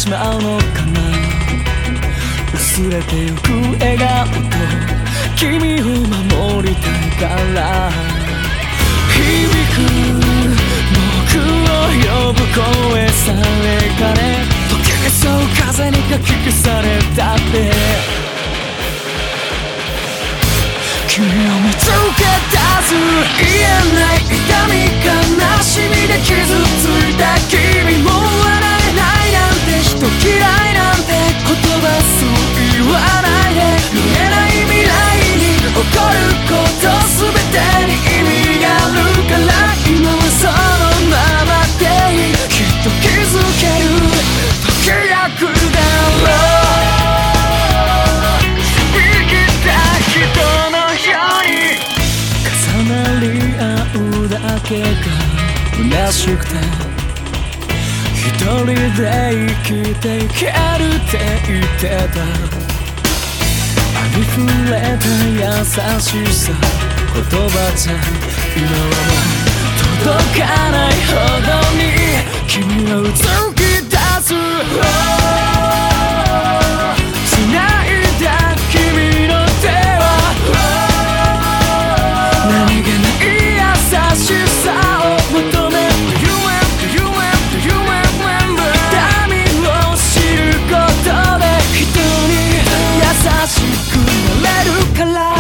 しまうのかな。薄れてゆく笑顔と君を守りたいから響く僕を呼ぶ声さえかね、溶けそう風にかき消されたって君を見つけ出す言えない痛み悲しみで傷ついた君も笑えないなんて人嫌いなんて言葉そう言わないで、見えない未来に起こること全てに意味があるから今はそのままでいい、きっと気づける時が来るだろう。重なり合うだけが虚しくて一人で生きていけるって言ってた、ありふれた優しさ言葉じゃ今は届かないほどに君がうつき出す繋いだ君の手は何気ない優しさを求め Do you remember 痛みを知ることで人に優しくなれるから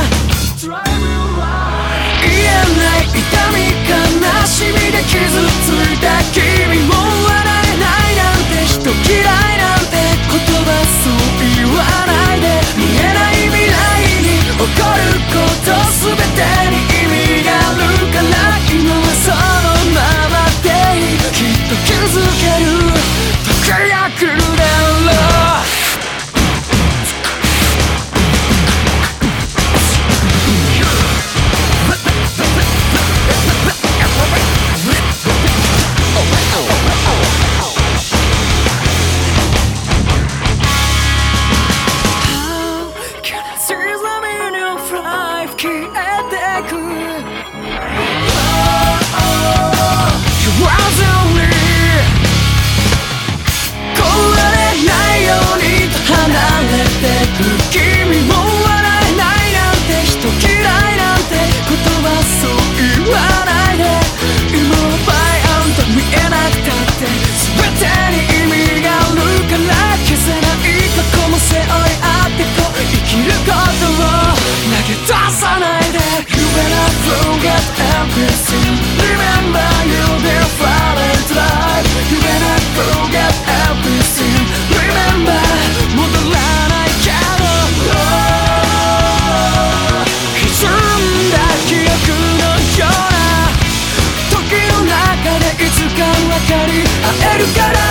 言えない痛み悲しみで傷ついた君も笑えないなんて人嫌いなんて言葉そう言わないで、見えない未来に起こること全てに意味があるから今はそのままでいい、きっと気づける時が来るだろう。君も笑えないなんて人嫌いなんて言葉そう言わないで、今はバイアンと見えなくたって全てに意味があるから消せない過去も背負い合ってこう生きることを投げ出さないで You better forget everything Remember you'll be falling tonight You better forget everything Remember 戻らない歪んだ記憶のような時の中でいつか分かり合えるから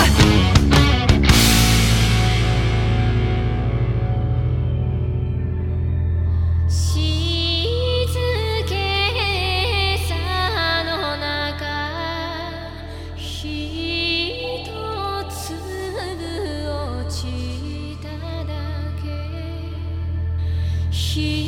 ひ